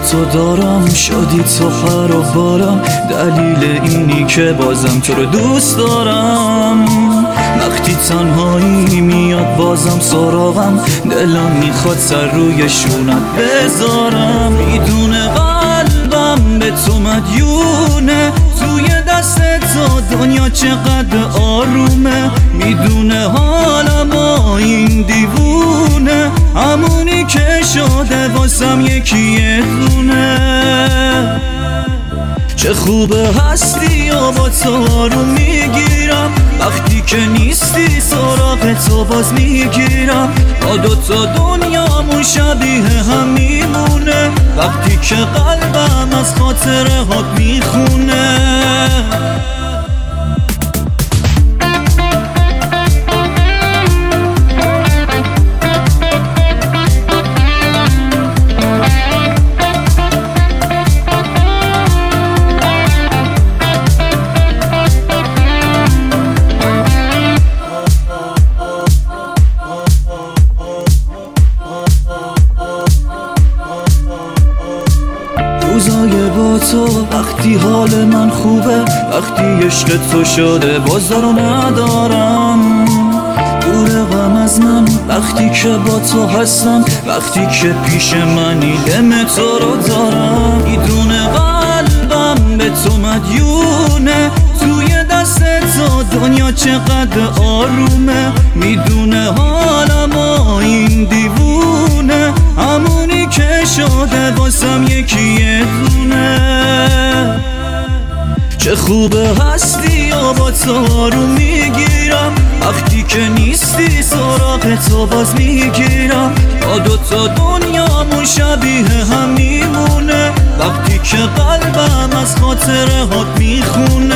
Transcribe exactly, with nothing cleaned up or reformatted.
تو دارم، شدی تو پر و بالم، دلیل اینی که بازم تو رو دوست دارم. وقتی تنهایی میاد بازم سراغم، دلم میخواد سر روی شونت بذارم. میدونه قلبم به تو مدیونه، توی دست تو دنیا چقدر آرومه. میدونه حالم با این دیوونه، همونی که شده واسم یکی دونه. چه خوبه هستی و با تو آروم میگیرم، وقتی که نیستی سراغ تو باز میگیرم. با دوتا دنیامون شبیه هم میمونه، وقتی که قلبم از خاطره هات میخونه. روزای با تو وقتی حال من خوبه، وقتی عشق تو شده بازارو ندارم. دور غم از من وقتی که با تو هستم، وقتی که پیش منی دم تو رو دارم. میدونه قلبم به تو مدیونه، توی دست تو دنیا چقدر آرومه. میدونه حالم با این دیوونه، همونی که شده واسم یکی دونه. چه خوبه هستی و با تو آروم میگیرم، وقتی که نیستی سراغ تو باز میگیرم. با دوتا دنیامون شبیه هم میمونه، وقتی که قلبم از خاطره هات میخونه.